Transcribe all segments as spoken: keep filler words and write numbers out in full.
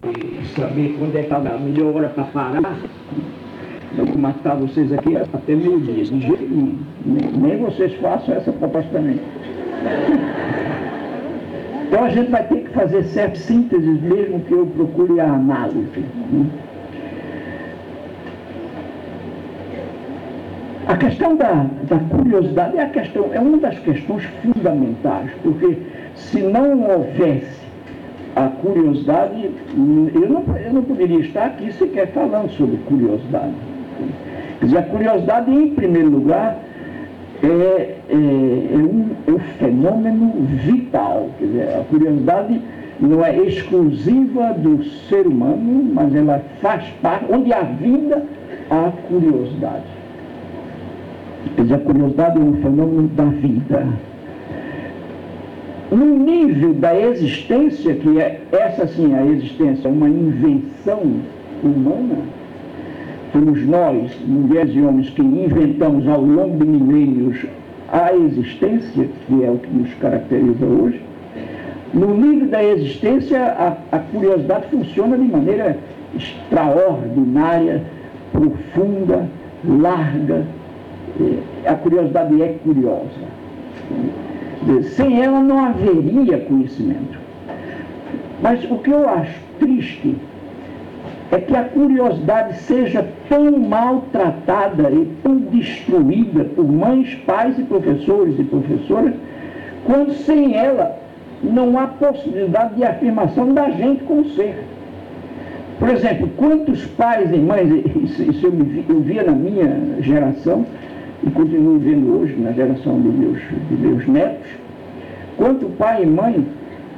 saber quando é que está a melhor hora para parar. Eu vou matar vocês aqui até meio-dia, de jeito nenhum. Nem vocês façam essa proposta também. Então a gente vai ter que fazer certas sínteses, mesmo que eu procure a análise. A questão da, da curiosidade é, a questão, é uma das questões fundamentais, porque se não houvesse a curiosidade, eu não, eu não poderia estar aqui sequer falando sobre curiosidade. Quer dizer, a curiosidade, em primeiro lugar, é, é, é, um, é um fenômeno vital. Quer dizer, a curiosidade não é exclusiva do ser humano, mas ela faz parte, onde há vida, há curiosidade. Quer dizer, a curiosidade é um fenômeno da vida. No nível da existência, que é essa sim, a existência é uma invenção humana, fomos nós, mulheres e homens, que inventamos ao longo de milênios a existência, que é o que nos caracteriza hoje. No nível da existência, a, a curiosidade funciona de maneira extraordinária, profunda, larga. A curiosidade é curiosa. Sem ela não haveria conhecimento. Mas o que eu acho triste é que a curiosidade seja tão maltratada e tão destruída por mães, pais e professores e professoras, quando sem ela não há possibilidade de afirmação da gente como ser. Por exemplo, quantos pais e mães, isso, isso eu, vi, eu via na minha geração, e continuo vendo hoje na geração de meus, de meus netos, quanto pai e mãe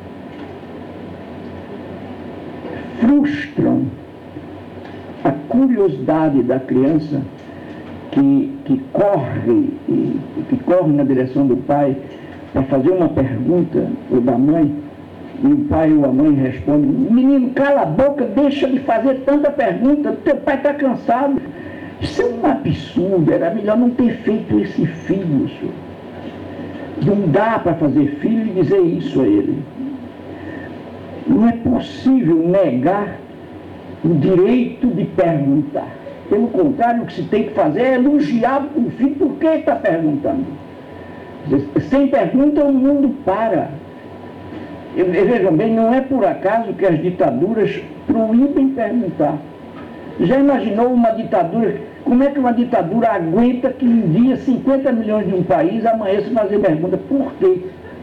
frustram a curiosidade da criança que, que corre e, que corre na direção do pai para fazer uma pergunta, ou da mãe, e o pai ou a mãe responde: menino, cala a boca, deixa de fazer tanta pergunta, teu pai está cansado. Isso é um absurdo, era melhor não ter feito esse filho, senhor. Não dá para fazer filho e dizer isso a ele. Não é possível negar o direito de perguntar. Pelo contrário, o que se tem que fazer é elogiar o filho por que está perguntando. Sem pergunta o mundo para. Vejam bem, não é por acaso que as ditaduras proíbem perguntar. Já imaginou uma ditadura? Como é que uma ditadura aguenta que um dia cinquenta milhões de um país amanheça fazer pergunta? Por quê?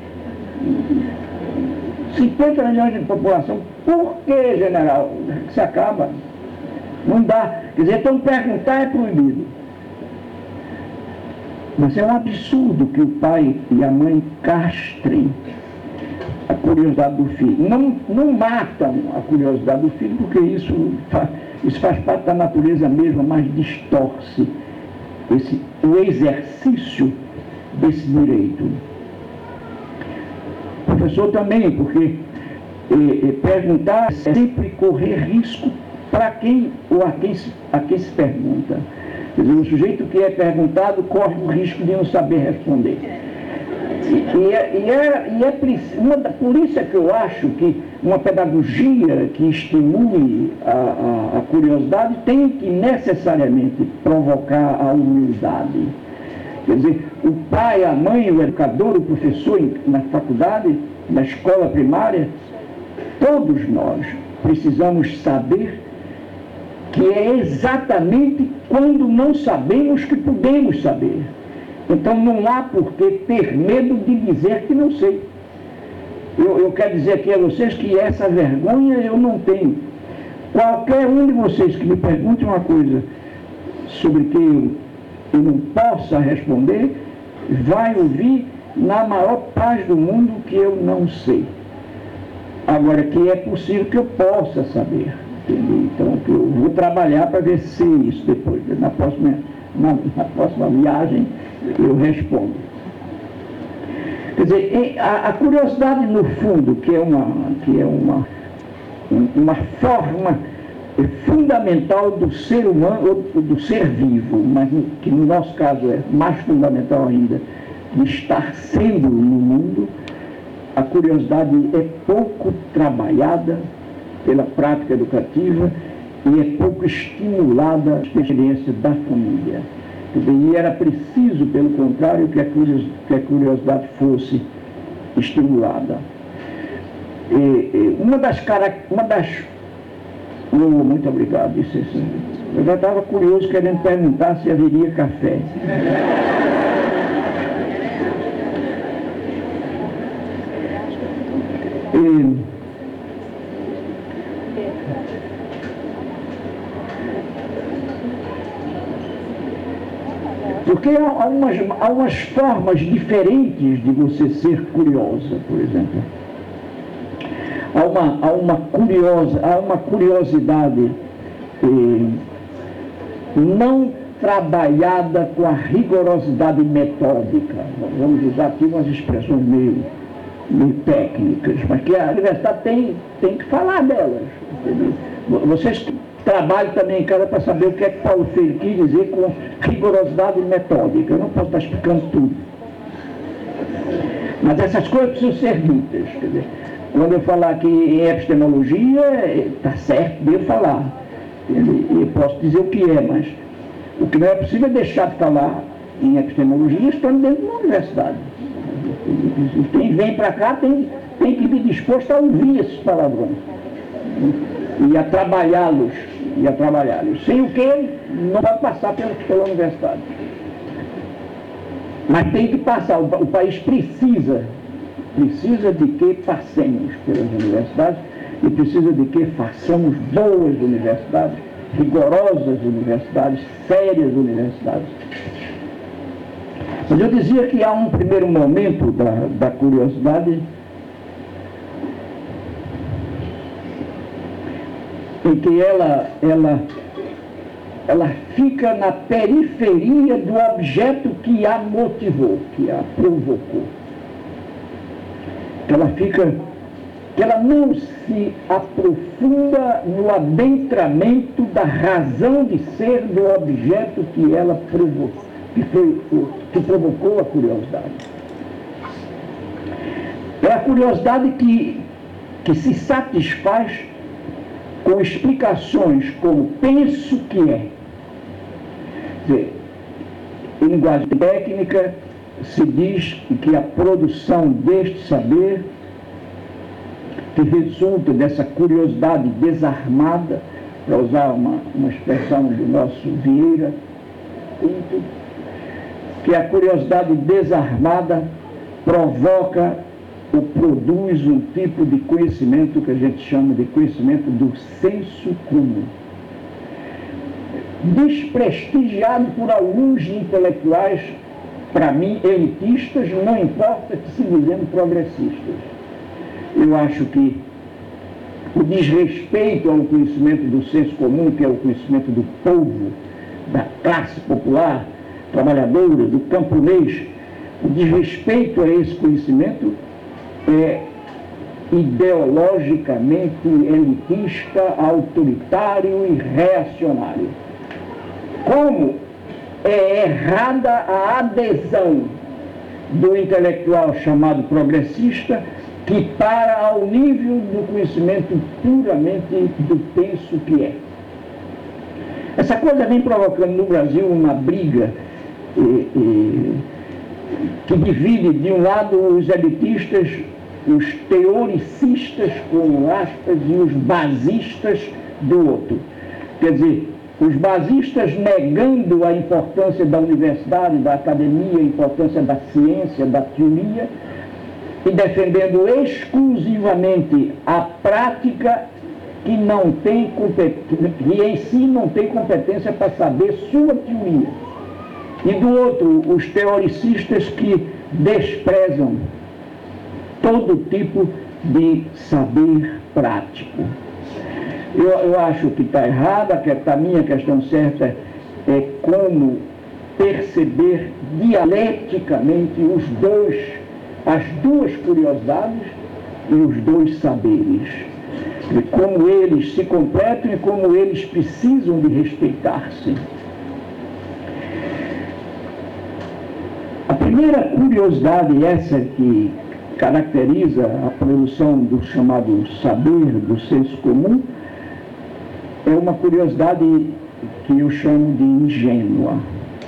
cinquenta milhões de população, por que, general? Se acaba. Não dá. Quer dizer, então perguntar é proibido. Mas é um absurdo que o pai e a mãe castrem a curiosidade do filho. Não, não matam a curiosidade do filho, porque isso faz, isso faz parte da natureza mesma, mas distorce esse, o exercício desse direito. O professor também, porque eh, perguntar é sempre correr risco para quem ou a quem, se, a quem se pergunta. Quer dizer, o sujeito que é perguntado corre o risco de não saber responder. E, e, é, e, é, e é uma, por isso é que eu acho que uma pedagogia que estimule a, a, a curiosidade tem que necessariamente provocar a humildade. Quer dizer, o pai, a mãe, o educador, o professor na faculdade, na escola primária, todos nós precisamos saber que é exatamente quando não sabemos que podemos saber. Então não há por que ter medo de dizer que não sei. Eu, eu quero dizer aqui a vocês que essa vergonha eu não tenho. Qualquer um de vocês que me pergunte uma coisa sobre que eu, eu não possa responder, vai ouvir na maior paz do mundo que eu não sei. Agora, que é possível que eu possa saber. Entendeu? Então, que eu vou trabalhar para ver se isso depois, na próxima, na, na próxima viagem, eu respondo. Quer dizer, a, a curiosidade, no fundo, que é uma, que é uma, uma forma fundamental do ser humano, ou do ser vivo, mas que no nosso caso é mais fundamental ainda, de estar sendo no mundo, a curiosidade é pouco trabalhada pela prática educativa e é pouco estimulada a experiência da família. E era preciso, pelo contrário, que a curiosidade fosse estimulada. E, e uma das características... Uma das... Oh, muito obrigado. Isso, isso. Eu já estava curioso, querendo perguntar se haveria café. E, porque há umas, há umas formas diferentes de você ser curiosa, por exemplo. Há uma, há uma, curiosa, há uma curiosidade eh, não trabalhada com a rigorosidade metódica. Vamos usar aqui umas expressões meio, meio técnicas, mas que a universidade tem, tem que falar delas. Entendeu? Vocês trabalham também em casa para saber o que é que Paulo Freire quis dizer com rigorosidade metódica. Eu não posso estar explicando tudo. Mas essas coisas precisam ser ditas. Quer dizer, quando eu falar aqui em epistemologia, está certo de eu falar. Eu posso dizer o que é, mas o que não é possível é deixar de falar em epistemologia estando dentro de uma universidade. E quem vem para cá tem, tem que vir disposto a ouvir esses palavrões. E a trabalhá-los. E a trabalhá-los. Sem o que não vai passar pela, pela universidade. Mas tem que passar. O, o país precisa. Precisa de que passemos pelas universidades e precisa de que façamos boas universidades, rigorosas universidades, sérias universidades. Mas eu dizia que há um primeiro momento da, da curiosidade em que ela, ela, ela fica na periferia do objeto que a motivou, que a provocou. Que ela fica, que ela não se aprofunda no adentramento da razão de ser do objeto que ela provocou, que, foi, que provocou a curiosidade. É a curiosidade que, que se satisfaz com explicações como penso que é. Quer dizer, em linguagem técnica, se diz que a produção deste saber, que resulta dessa curiosidade desarmada, para usar uma, uma expressão do nosso Vieira, que a curiosidade desarmada provoca ou produz um tipo de conhecimento que a gente chama de conhecimento do senso comum. Desprestigiado por alguns intelectuais, para mim, elitistas, não importa que se dizendo progressistas. Eu acho que o desrespeito ao conhecimento do senso comum, que é o conhecimento do povo, da classe popular, trabalhadora, do camponês, o desrespeito a esse conhecimento é ideologicamente elitista, autoritário e reacionário. Como é errada a adesão do intelectual chamado progressista, que para ao nível do conhecimento puramente do penso que é. Essa coisa vem provocando no Brasil uma briga e, e, que divide de um lado os elitistas, os teoricistas, com aspas, e os basistas do outro. Quer dizer, os basistas negando a importância da universidade, da academia, a importância da ciência, da teoria, e defendendo exclusivamente a prática que não tem competência, que em si não tem competência para saber sua teoria. E do outro, os teoricistas que desprezam todo tipo de saber prático. Eu, eu acho que está errada, que a minha questão certa é como perceber dialeticamente os dois, as duas curiosidades e os dois saberes. E como eles se completam e como eles precisam de respeitar-se. A primeira curiosidade, essa que caracteriza a produção do chamado saber, do senso comum, é uma curiosidade que eu chamo de ingênua.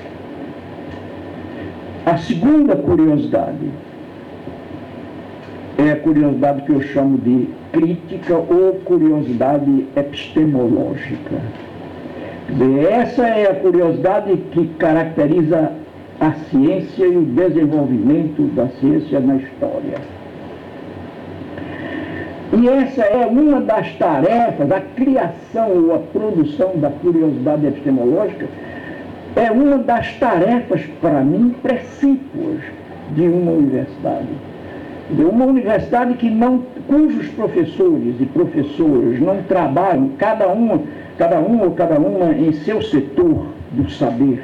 A segunda curiosidade é a curiosidade que eu chamo de crítica ou curiosidade epistemológica. Quer dizer, essa é a curiosidade que caracteriza a ciência e o desenvolvimento da ciência na história. E essa é uma das tarefas, a criação ou a produção da curiosidade epistemológica é uma das tarefas, para mim, precípuas de uma universidade. De uma universidade que não, cujos professores e professoras não trabalham, cada uma, cada um ou cada uma em seu setor do saber,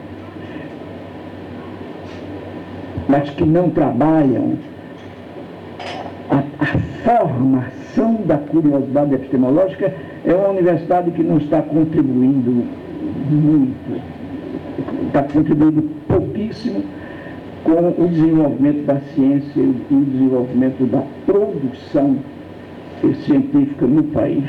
mas que não trabalham a, a formação da curiosidade epistemológica, é uma universidade que não está contribuindo muito, está contribuindo pouquíssimo com o desenvolvimento da ciência e o desenvolvimento da produção científica no país.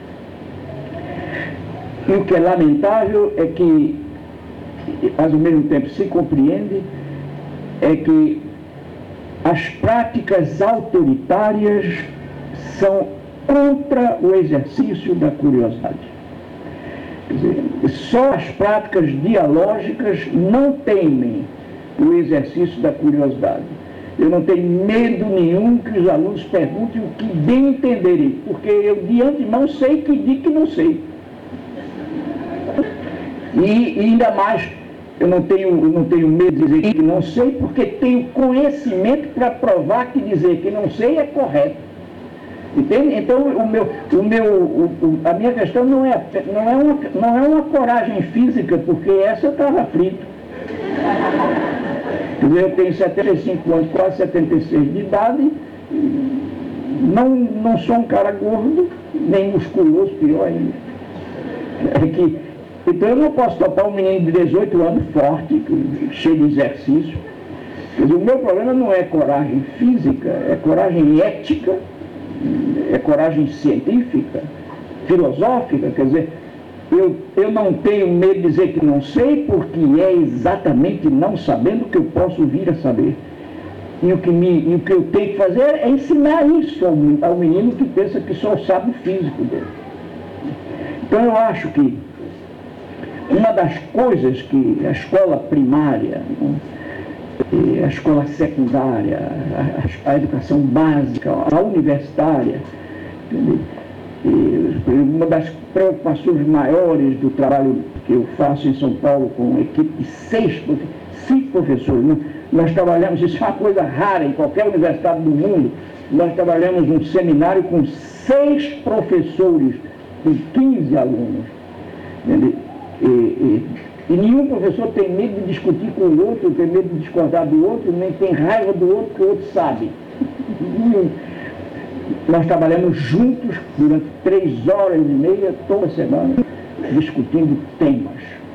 E o que é lamentável é que, mas ao mesmo tempo se compreende, é que as práticas autoritárias são contra o exercício da curiosidade. Quer dizer, só as práticas dialógicas não temem o exercício da curiosidade. Eu não tenho medo nenhum que os alunos perguntem o que bem entenderem, porque eu de antemão sei que digo que não sei. E, e ainda mais, eu não, tenho, eu não tenho medo de dizer que não sei, porque tenho conhecimento para provar que dizer que não sei é correto. Entende? Então, o meu, o meu, o, o, a minha questão não é, não, é uma, não é uma coragem física, porque essa eu estava frito. Eu tenho setenta e cinco anos, quase setenta e seis de idade, não, não sou um cara gordo, nem musculoso, pior ainda. É que, então eu não posso topar um menino de dezoito anos forte, cheio de exercício. Quer dizer, o meu problema não é coragem física, é coragem ética, é coragem científica, filosófica, quer dizer, Eu, eu não tenho medo de dizer que não sei, porque é exatamente não sabendo que eu posso vir a saber. E o que, me, e o que eu tenho que fazer é ensinar isso ao, ao menino que pensa que só sabe o físico dele. Então eu acho que uma das coisas que a escola primária, a escola secundária, a, a educação básica, a universitária, entendeu? E uma das preocupações maiores do trabalho que eu faço em São Paulo com uma equipe de seis, cinco professores, nós trabalhamos, isso é uma coisa rara em qualquer universidade do mundo, nós trabalhamos um seminário com seis professores e quinze alunos. E, e, e nenhum professor tem medo de discutir com o outro, tem medo de discordar do outro, nem tem raiva do outro que o outro sabe. Nenhum. Nós trabalhamos juntos durante três horas e meia, toda semana, discutindo temas.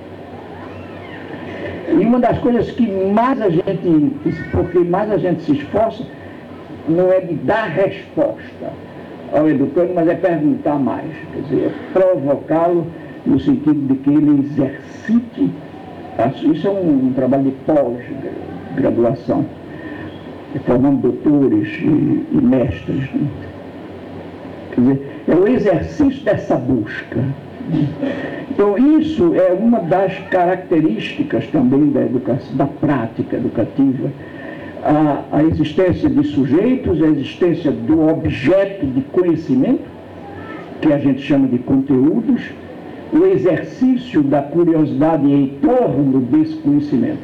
E uma das coisas que mais a gente, porque mais a gente se esforça, não é de dar resposta ao educando, mas é perguntar mais. Quer dizer, é provocá-lo no sentido de que ele exercite. Isso é um, um trabalho de pós-graduação, formando doutores e, e mestres. Né? Quer dizer, é o exercício dessa busca. Então, isso é uma das características também da educação, da prática educativa. A, a existência de sujeitos, a existência do objeto de conhecimento, que a gente chama de conteúdos, o exercício da curiosidade em torno desse conhecimento.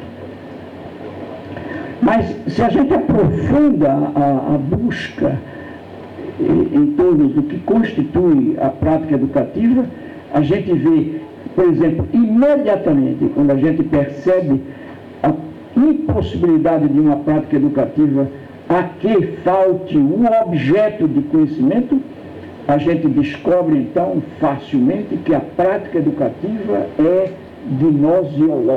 Mas, se a gente aprofunda a, a busca em, em torno do que constitui a prática educativa, a gente vê, por exemplo, imediatamente, quando a gente percebe a impossibilidade de uma prática educativa a que falte um objeto de conhecimento, a gente descobre, então, facilmente que a prática educativa é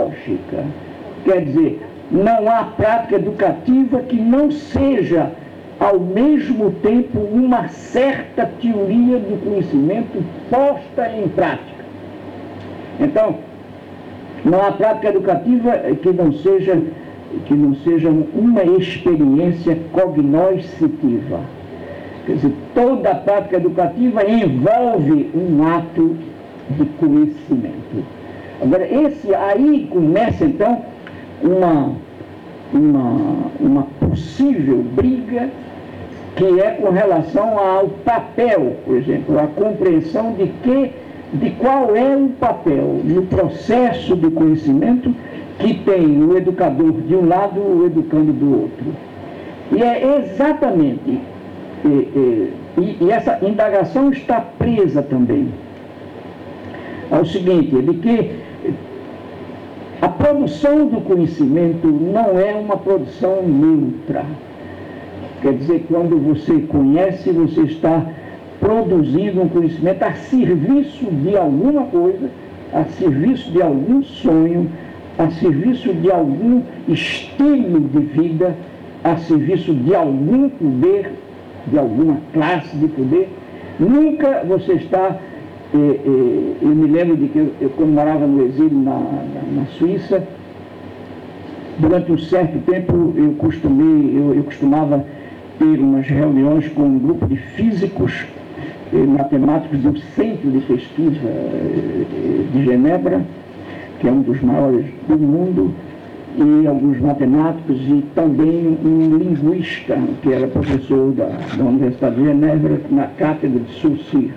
gnosiológica. Quer dizer, não há prática educativa que não seja ao mesmo tempo, uma certa teoria do conhecimento posta em prática. Então, não há prática educativa que não seja, que não seja uma experiência cognoscitiva. Quer dizer, toda a prática educativa envolve um ato de conhecimento. Agora, esse aí começa, então, uma, uma, uma possível briga que é com relação ao papel, por exemplo, a compreensão de, que, de qual é o papel no processo de conhecimento que tem o educador de um lado, o educando do outro. E é exatamente, e, e, e essa indagação está presa também ao seguinte, de que a produção do conhecimento não é uma produção neutra. Quer dizer, quando você conhece, você está produzindo um conhecimento a serviço de alguma coisa, a serviço de algum sonho, a serviço de algum estilo de vida, a serviço de algum poder, de alguma classe de poder. Nunca você está... Eh, eh, eu me lembro de que eu, eu quando morava no exílio na, na, na Suíça, durante um certo tempo eu costumei, eu, eu costumava ter umas reuniões com um grupo de físicos eh, matemáticos do Centro de Pesquisa eh, de Genebra, que é um dos maiores do mundo, e alguns matemáticos e também um linguista, que era professor da, da Universidade de Genebra, na cátedra de Saussure.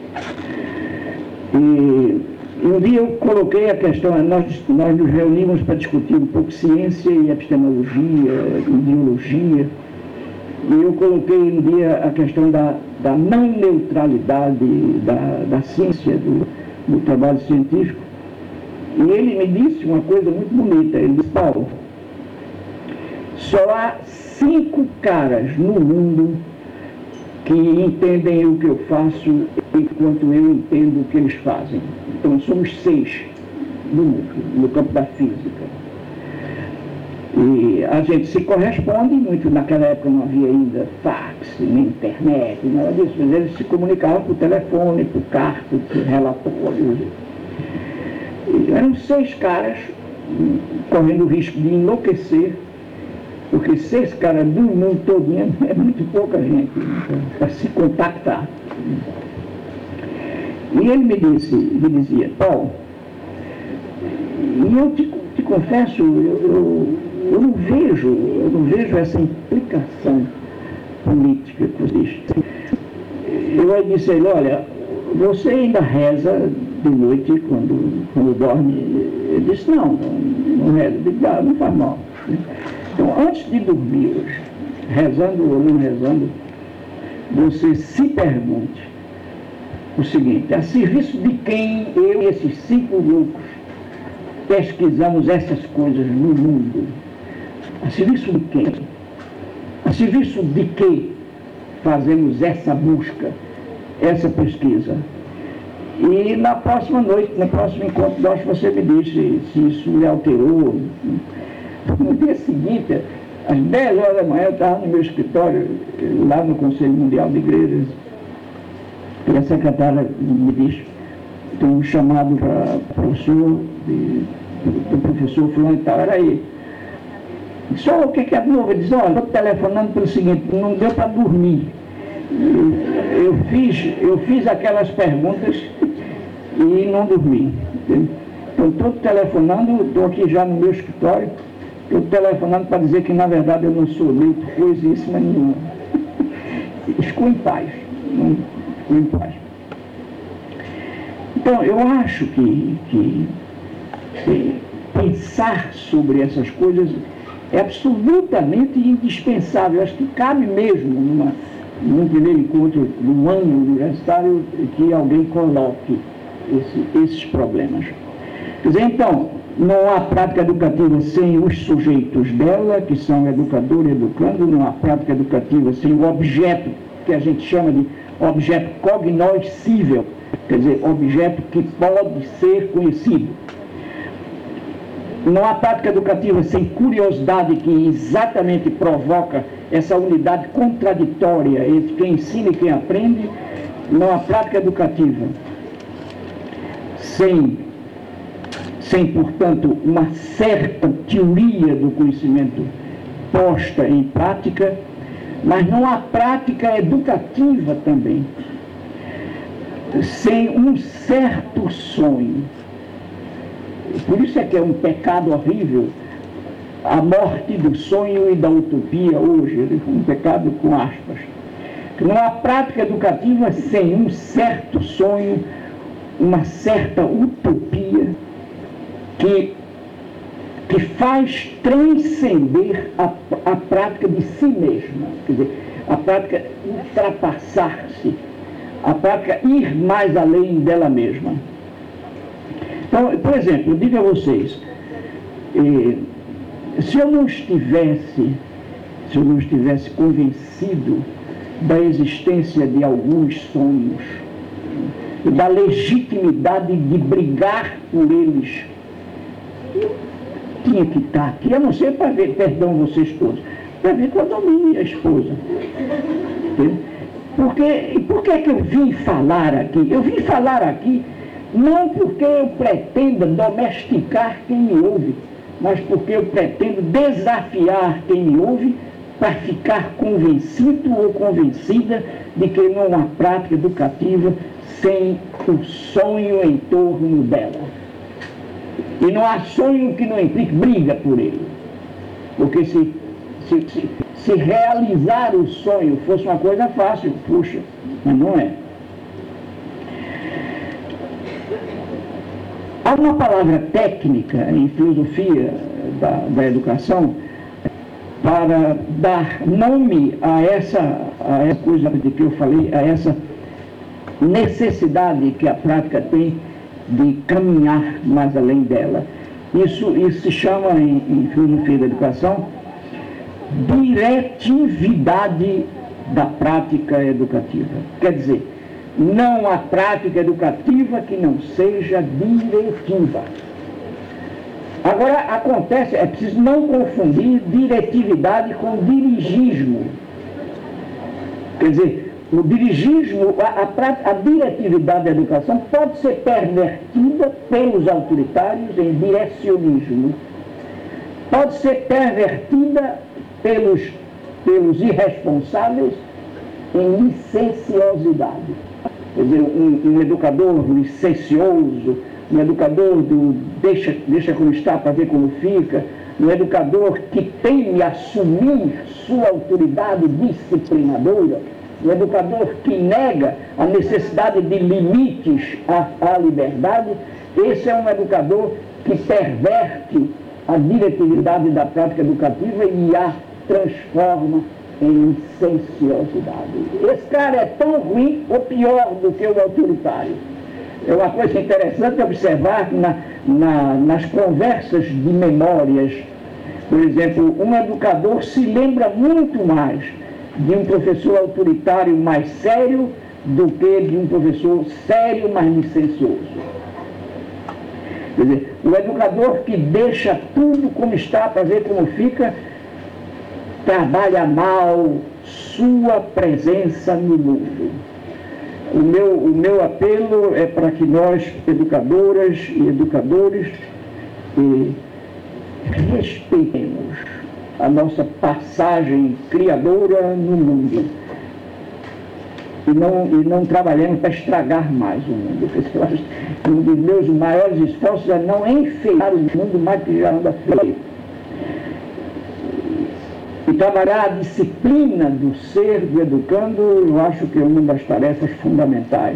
E um dia eu coloquei a questão, nós, nós nos reunimos para discutir um pouco ciência e epistemologia, ideologia, e eu coloquei um dia a questão da, da não neutralidade da, da ciência, do, do trabalho científico, e ele me disse uma coisa muito bonita. Ele disse: Paulo, só há cinco caras no mundo que entendem o que eu faço enquanto eu entendo o que eles fazem. Então somos seis no mundo, no campo da física. E a gente se corresponde muito. Naquela época não havia ainda fax, nem internet, nada disso, mas eles se comunicavam por telefone, por carta, por relatórios. E eram seis caras correndo o risco de enlouquecer, porque seis caras do mundo todinho é muito pouca gente para se contactar. E ele me disse, me dizia: Paulo, e eu te, te confesso, eu, eu, eu não vejo, eu não vejo essa implicação política que existe. Eu aí disse a ele: olha, você ainda reza de noite quando, quando dorme? Ele disse: não, não, não reza. Eu disse: ah, não faz mal. Então, antes de dormir hoje, rezando ou não rezando, você se pergunte o seguinte: a serviço de quem eu e esses cinco loucos pesquisamos essas coisas no mundo? A serviço de quem? A serviço de que fazemos essa busca, essa pesquisa? E na próxima noite, no próximo encontro nosso, você me diz se, se isso lhe alterou. No dia seguinte, às dez horas da manhã, eu estava no meu escritório, lá no Conselho Mundial de Igrejas, e a secretária me disse: tem um chamado para o professor, do professor fulano e tal, era ele. Só o que é de novo? Ele disse: olha, estou telefonando pelo seguinte, não deu para dormir. Eu, eu, fiz, eu fiz aquelas perguntas e não dormi. Então, estou telefonando, estou aqui já no meu escritório, estou telefonando para dizer que, na verdade, eu não sou neutro, coisíssima nenhuma. Ficou em paz. Não, ficou em paz. Então, eu acho que, que, que pensar sobre essas coisas é absolutamente indispensável. Eu acho que cabe mesmo, numa, num primeiro encontro, num ano universitário, que alguém coloque esse, esses problemas. Quer dizer, então, não há prática educativa sem os sujeitos dela, que são educador e educando, não há prática educativa sem o objeto, que a gente chama de objeto cognoscível, quer dizer, objeto que pode ser conhecido. Não há prática educativa sem curiosidade, que exatamente provoca essa unidade contraditória entre quem ensina e quem aprende. Não há prática educativa sem, sem, portanto, uma certa teoria do conhecimento posta em prática, mas não há prática educativa também sem um certo sonho. Por isso é que é um pecado horrível a morte do sonho e da utopia hoje, um pecado com aspas. Não há prática educativa sem um certo sonho, uma certa utopia que, que faz transcender a, a prática de si mesma, quer dizer, a prática ultrapassar-se, a prática ir mais além dela mesma. Então, por exemplo, eu digo a vocês, eh, se eu não estivesse, se eu não estivesse convencido da existência de alguns sonhos, da legitimidade de brigar por eles, eu tinha que estar aqui, a não ser para ver, perdão vocês todos, para ver com a minha esposa. Entendeu? Porque, por que é que eu vim falar aqui? Eu vim falar aqui não porque eu pretenda domesticar quem me ouve, mas porque eu pretendo desafiar quem me ouve para ficar convencido ou convencida de que não há prática educativa sem o sonho em torno dela. E não há sonho que não implique briga por ele. Porque se, se, se, se realizar o sonho fosse uma coisa fácil, puxa, mas não é. Há uma palavra técnica em filosofia da, da educação para dar nome a essa, a essa coisa de que eu falei, a essa necessidade que a prática tem de caminhar mais além dela. Isso, isso se chama, em, em filosofia da educação, diretividade da prática educativa. Quer dizer, não há prática educativa que não seja diretiva. Agora, acontece, é preciso não confundir diretividade com dirigismo. Quer dizer, o dirigismo, a, a, a diretividade da educação pode ser pervertida pelos autoritários em direcionismo. Pode ser pervertida pelos, pelos irresponsáveis em licenciosidade. Quer dizer, um, um educador licencioso, um educador do deixa, deixa como está para ver como fica, um educador que teme assumir sua autoridade disciplinadora, um educador que nega a necessidade de limites à, à liberdade. Esse é um educador que perverte a diretividade da prática educativa e a transforma em licenciosidade. Esse cara é tão ruim ou pior do que o autoritário. É uma coisa interessante observar na, na, nas conversas de memórias. Por exemplo, um educador se lembra muito mais de um professor autoritário mais sério do que de um professor sério, mais licencioso. Quer dizer, o educador que deixa tudo como está para ver como fica, trabalha mal sua presença no mundo. O meu, o meu apelo é para que nós, educadoras e educadores, eh, respeitemos a nossa passagem criadora no mundo e não, e não trabalhemos para estragar mais o mundo. Um dos meus maiores esforços é não enfeitar o mundo mais que já anda feio. E trabalhar a disciplina do ser, do educando, eu acho que é uma das tarefas fundamentais.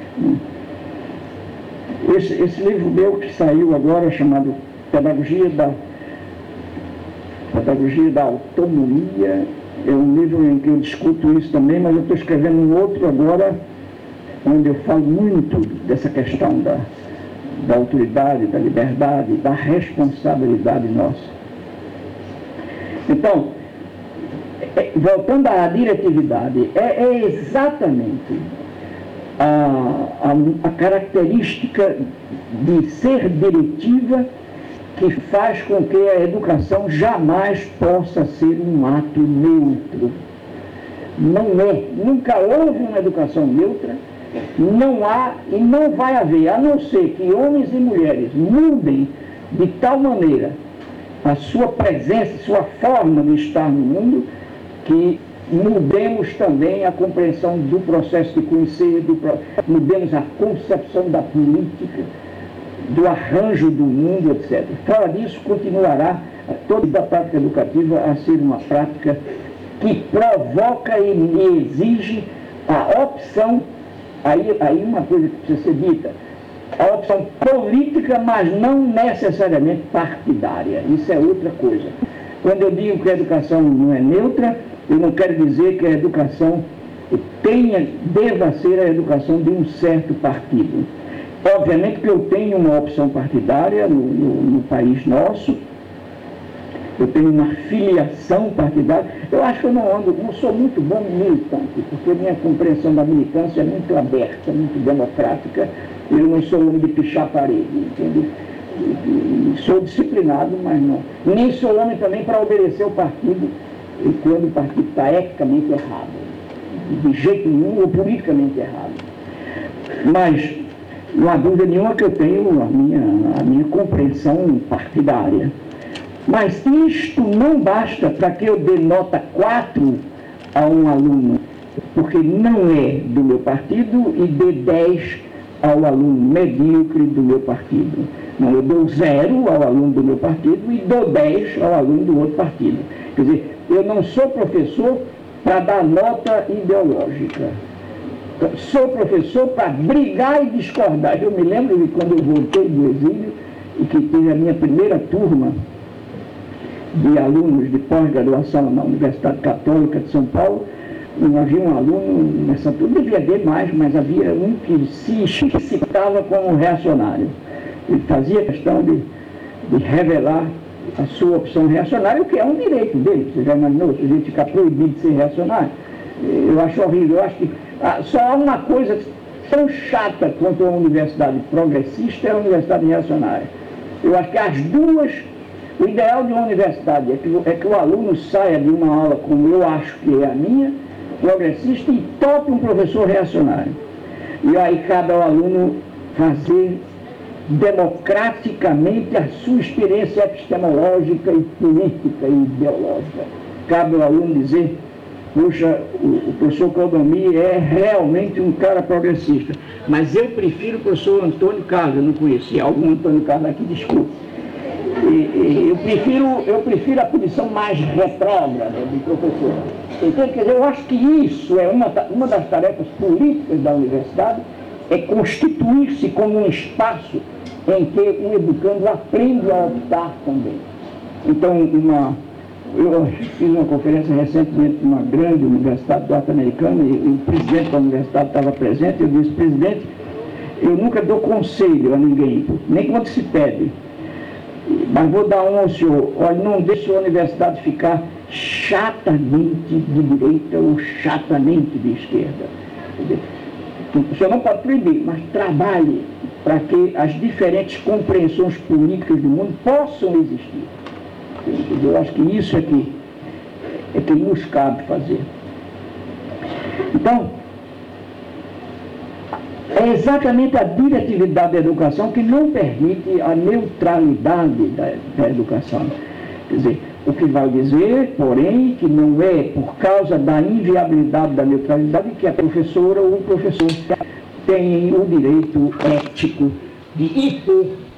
Esse, esse livro meu que saiu agora, chamado Pedagogia da, Pedagogia da Autonomia, é um livro em que eu discuto isso também, mas eu estou escrevendo um outro agora, onde eu falo muito dessa questão da, da autoridade, da liberdade, da responsabilidade nossa. Então, voltando à diretividade, é, é exatamente a, a, a característica de ser diretiva que faz com que a educação jamais possa ser um ato neutro. Não é, nunca houve uma educação neutra, não há e não vai haver, a não ser que homens e mulheres mudem de tal maneira a sua presença, sua forma de estar no mundo, que mudemos também a compreensão do processo de conhecer, do, mudemos a concepção da política, do arranjo do mundo, etcétera. Fora disso, continuará toda a prática educativa a ser uma prática que provoca e exige a opção, aí, aí uma coisa que precisa ser dita, a opção política, mas não necessariamente partidária. Isso é outra coisa. Quando eu digo que a educação não é neutra, eu não quero dizer que a educação tenha, deva ser a educação de um certo partido. Obviamente que eu tenho uma opção partidária no, no, no país nosso, eu tenho uma filiação partidária. Eu acho que eu não ando, não sou muito bom militante, porque a minha compreensão da militância é muito aberta, muito democrática. Eu não sou homem de pichar a parede, entende? Sou disciplinado, mas não. Nem sou homem também para obedecer ao partido quando o partido está eticamente errado, de jeito nenhum, ou politicamente errado. Mas não há dúvida nenhuma que eu tenho a minha, a minha compreensão partidária. Mas isto não basta para que eu dê nota quatro a um aluno, porque não é do meu partido, e dê dez ao aluno medíocre do meu partido. Não, eu dou zero ao aluno do meu partido e dou dez ao aluno do outro partido. Quer dizer, eu não sou professor para dar nota ideológica. Sou professor para brigar e discordar. Eu me lembro de quando eu voltei do exílio e que tive a minha primeira turma de alunos de pós-graduação na Universidade Católica de São Paulo. Havia um aluno nessa turma, devia ter mais, mas havia um que se explicitava como reacionário. Ele fazia questão de, de revelar a sua opção reacionária, o que é um direito dele. Você já imaginou, se a gente ficar proibido de ser reacionário? Eu acho horrível. Eu acho que ah, só há uma coisa tão chata quanto a universidade progressista é a universidade reacionária. Eu acho que as duas, o ideal de uma universidade é que, é que o aluno saia de uma aula como eu acho que é a minha, progressista, e tope um professor reacionário. E aí cabe ao aluno fazer democraticamente a sua experiência epistemológica e política e ideológica. Cabe ao aluno dizer, puxa, o, o professor Claudomir é realmente um cara progressista, mas eu prefiro o professor Antônio Carlos. Eu não conhecia algum Antônio Carlos aqui, desculpe. E, e, eu, prefiro, eu prefiro a posição mais retrógrada do professor. Então, quer dizer, eu acho que isso é uma, uma das tarefas políticas da universidade, é constituir-se como um espaço em que o educando aprende a optar também. Então, uma, eu fiz uma conferência recentemente numa grande universidade norte-americana, e, e o presidente da universidade estava presente. Eu disse, presidente, eu nunca dou conselho a ninguém, nem quando se pede, mas vou dar um ao senhor. Olha, não deixe a universidade ficar chatamente de direita ou chatamente de esquerda. O senhor não pode proibir, mas trabalhe para que as diferentes compreensões políticas do mundo possam existir. Eu acho que isso é que, é que nos cabe fazer. Então, é exatamente a diretividade da educação que não permite a neutralidade da, da educação. Quer dizer, o que vai dizer, porém, que não é por causa da inviabilidade da neutralidade que a professora ou o professor tem o direito ético de impor